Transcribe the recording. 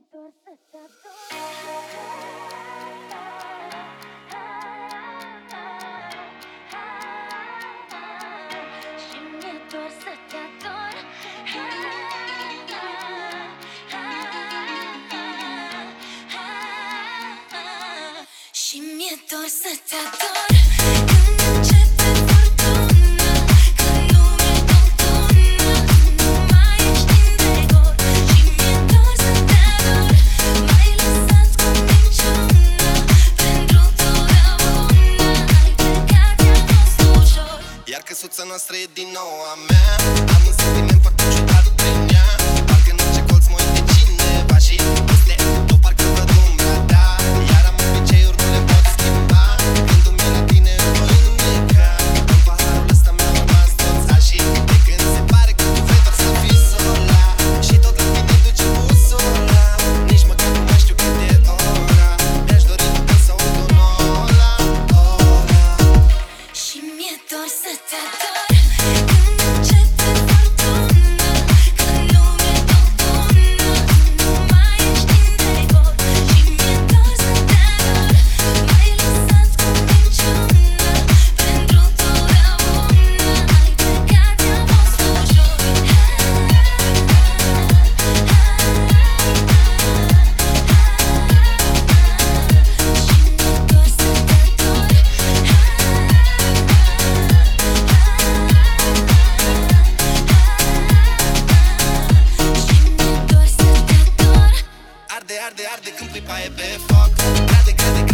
dor să te ador. Și mi-e dor să te ador. Și mi-e dor să te ador. Când începe furtuna, când nu mi-e contună, nu mai ești în decor. Și mi-e dor să te ador. M-ai lăsat cu minciună, pentru totdeauna. Ai plecat, i-a fost ușor. Iar căsuța noastră e din nou a mea. Am un sentiment foarte ciudat după ea. Parcă în orice colț mă uit de cineva și este o parcă văd umbra ta. Iar am obiceiuri, nu le pot schimba. Gândul meu la tine îl voi înneca. În paharul ăsta mi-a rămas toți așa. De când se pare că tu vrei doar să fii sola. Și tot la tine duce busola. Nici măcar nu mai știu cât e ora. Mi-aș dori doar să aud un ola, ola. Și mi-e dor să te ador. Când începe furtuna, când nu mi-e contună, nu mai ești în decor. Și mi-e dor să te ador. M-ai lăsat cu minciună, pentru totdeauna. Ai plecat, i-a fost ușor. Și mi-e dor să te ador. Și mi-e dor să te ador. Arde, arde, arde când pui paie pe foc. Cade, cade,